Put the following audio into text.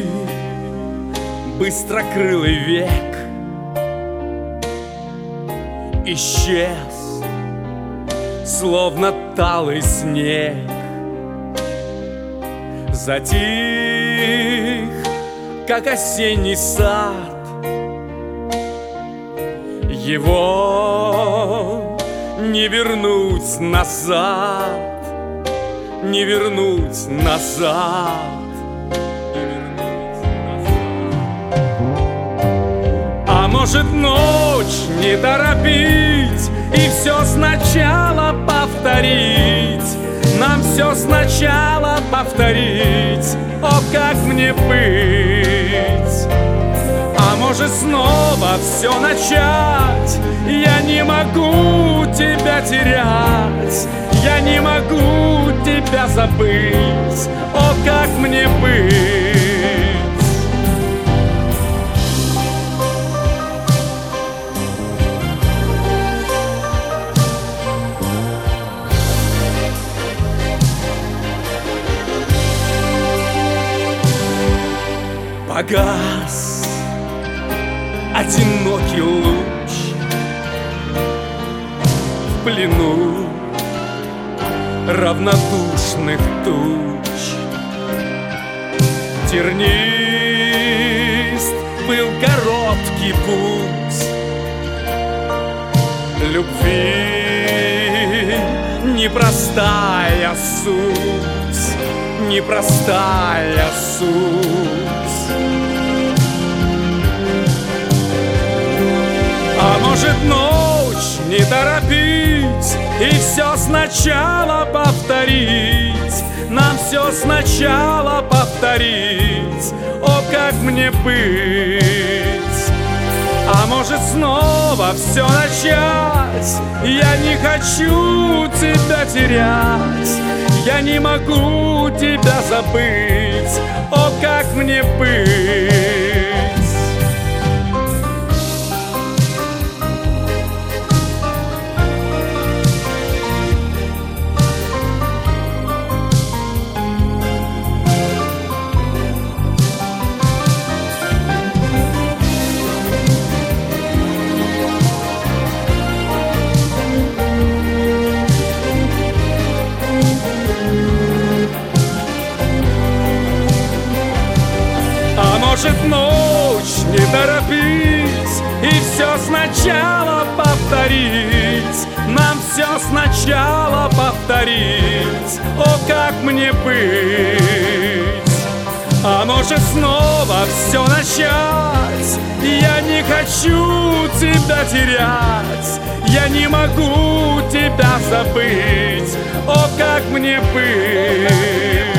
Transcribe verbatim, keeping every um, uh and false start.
быстрокрылый век исчез, словно талый снег. Затих, как осенний сад. Его не вернуть назад, не вернуть назад. А может, ночь не торопить и все сначала повторить? Нам все сначала повторить. О, как мне быть? А может, снова все начать? Я не могу тебя терять, я не могу тебя забыть. О, как мне быть? Погас одинокий луч в плену равнодушных туч. Тернист был короткий путь любви, непростая суть, непростая суть. А может, ночь не торопить и все сначала повторить? Нам все сначала повторить. О, как мне быть? А может, снова все начать? Я не хочу тебя терять, я не могу тебя забыть. О, как мне быть? Может, ночь не торопить и все сначала повторить? Нам все сначала повторить. О, как мне быть? А может, снова все начать? Я не хочу тебя терять, я не могу тебя забыть. О, как мне быть?